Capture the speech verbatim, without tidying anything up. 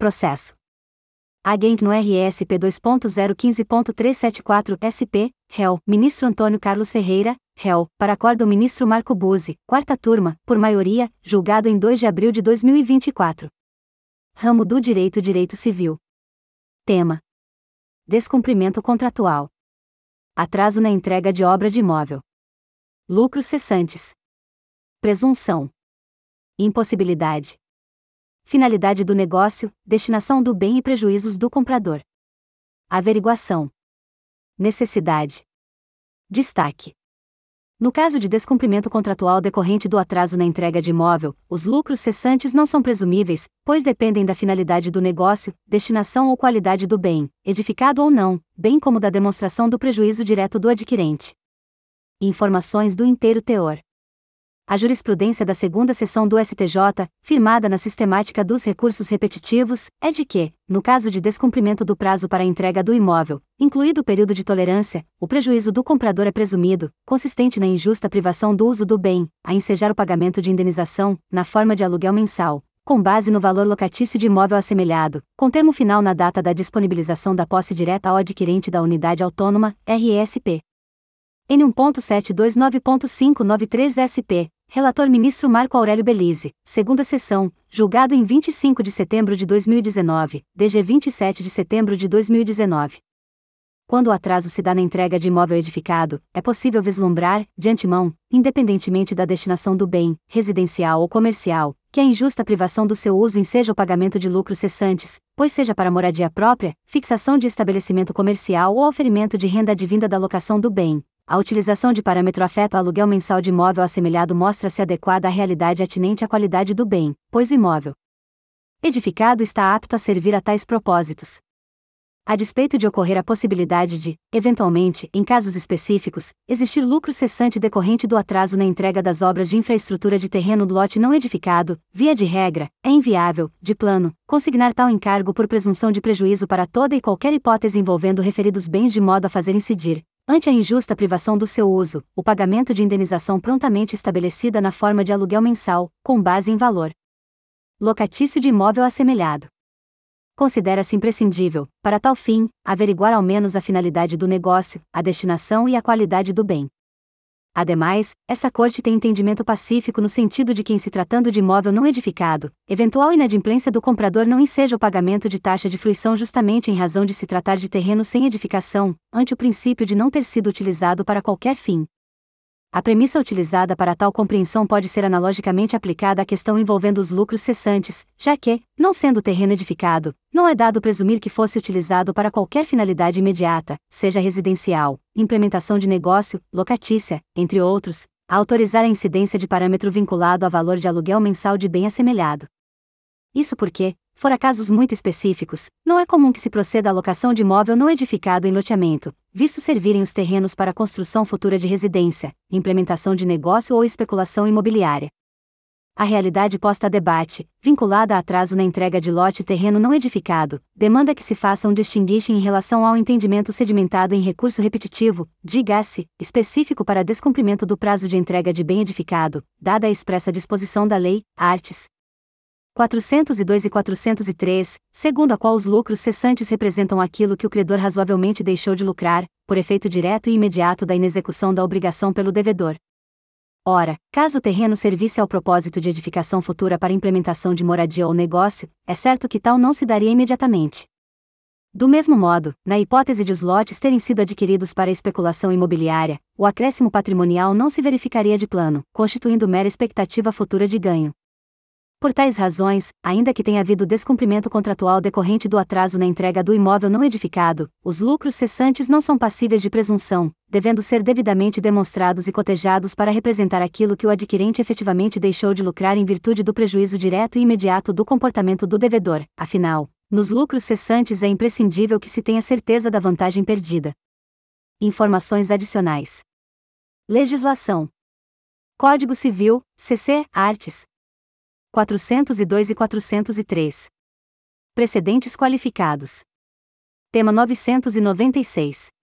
Processo. Agente no R S P dois ponto zero quinze ponto trezentos e setenta e quatro S P, réu, ministro Antônio Carlos Ferreira, réu, para acordo ministro Marco Buzzi, quarta turma, por maioria, julgado em dois de abril de dois mil e vinte e quatro. Ramo do Direito Direito Civil. Tema: descumprimento contratual. Atraso na entrega de obra de imóvel. Lucros cessantes. Presunção. Impossibilidade. Finalidade do negócio, destinação do bem e prejuízos do comprador. Averiguação. Necessidade. Destaque. No caso de descumprimento contratual decorrente do atraso na entrega de imóvel, os lucros cessantes não são presumíveis, pois dependem da finalidade do negócio, destinação ou qualidade do bem, edificado ou não, bem como da demonstração do prejuízo direto do adquirente. Informações do inteiro teor. A jurisprudência da segunda seção do S T J, firmada na sistemática dos recursos repetitivos, é de que, no caso de descumprimento do prazo para a entrega do imóvel, incluído o período de tolerância, o prejuízo do comprador é presumido, consistente na injusta privação do uso do bem, a ensejar o pagamento de indenização, na forma de aluguel mensal, com base no valor locatício de imóvel assemelhado, com termo final na data da disponibilização da posse direta ao adquirente da unidade autônoma, R S P. N um ponto setecentos e vinte e nove ponto quinhentos e noventa e três S P, Relator Ministro Marco Aurélio Belize, segunda sessão, julgado em vinte e cinco de setembro de dois mil e dezenove, D G vinte e sete de setembro de dois mil e dezenove. Quando o atraso se dá na entrega de imóvel edificado, é possível vislumbrar, de antemão, independentemente da destinação do bem, residencial ou comercial, que a injusta privação do seu uso enseja o pagamento de lucros cessantes, pois seja para moradia própria, fixação de estabelecimento comercial ou oferimento de renda advinda da locação do bem. A utilização de parâmetro afeto ao aluguel mensal de imóvel assemelhado mostra-se adequada à realidade atinente à qualidade do bem, pois o imóvel edificado está apto a servir a tais propósitos. A despeito de ocorrer a possibilidade de, eventualmente, em casos específicos, existir lucro cessante decorrente do atraso na entrega das obras de infraestrutura de terreno do lote não edificado, via de regra, é inviável, de plano, consignar tal encargo por presunção de prejuízo para toda e qualquer hipótese envolvendo referidos bens de modo a fazer incidir, ante a injusta privação do seu uso, o pagamento de indenização prontamente estabelecida na forma de aluguel mensal, com base em valor locatício de imóvel assemelhado. Considera-se imprescindível, para tal fim, averiguar ao menos a finalidade do negócio, a destinação e a qualidade do bem. Ademais, essa Corte tem entendimento pacífico no sentido de que, em se tratando de imóvel não edificado, eventual inadimplência do comprador não enseja o pagamento de taxa de fruição justamente em razão de se tratar de terreno sem edificação, ante o princípio de não ter sido utilizado para qualquer fim. A premissa utilizada para tal compreensão pode ser analogicamente aplicada à questão envolvendo os lucros cessantes, já que, não sendo o terreno edificado, não é dado presumir que fosse utilizado para qualquer finalidade imediata, seja residencial, implementação de negócio, locatícia, entre outros, a autorizar a incidência de parâmetro vinculado a valor de aluguel mensal de bem assemelhado. Isso porque, fora casos muito específicos, não é comum que se proceda à locação de imóvel não edificado em loteamento, visto servirem os terrenos para construção futura de residência, implementação de negócio ou especulação imobiliária. A realidade posta a debate, vinculada a atraso na entrega de lote terreno não edificado, demanda que se faça um distinguixe em relação ao entendimento sedimentado em recurso repetitivo, diga-se, específico para descumprimento do prazo de entrega de bem edificado, dada a expressa disposição da Lei, arts. quatrocentos e dois e quatrocentos e três, segundo a qual os lucros cessantes representam aquilo que o credor razoavelmente deixou de lucrar, por efeito direto e imediato da inexecução da obrigação pelo devedor. Ora, caso o terreno servisse ao propósito de edificação futura para implementação de moradia ou negócio, é certo que tal não se daria imediatamente. Do mesmo modo, na hipótese de os lotes terem sido adquiridos para especulação imobiliária, o acréscimo patrimonial não se verificaria de plano, constituindo mera expectativa futura de ganho. Por tais razões, ainda que tenha havido descumprimento contratual decorrente do atraso na entrega do imóvel não edificado, os lucros cessantes não são passíveis de presunção, devendo ser devidamente demonstrados e cotejados para representar aquilo que o adquirente efetivamente deixou de lucrar em virtude do prejuízo direto e imediato do comportamento do devedor. Afinal, nos lucros cessantes é imprescindível que se tenha certeza da vantagem perdida. Informações adicionais. Legislação. Código Civil, C C, arts. quatrocentos e dois e quatrocentos e três. Precedentes qualificados. Tema novecentos e noventa e seis.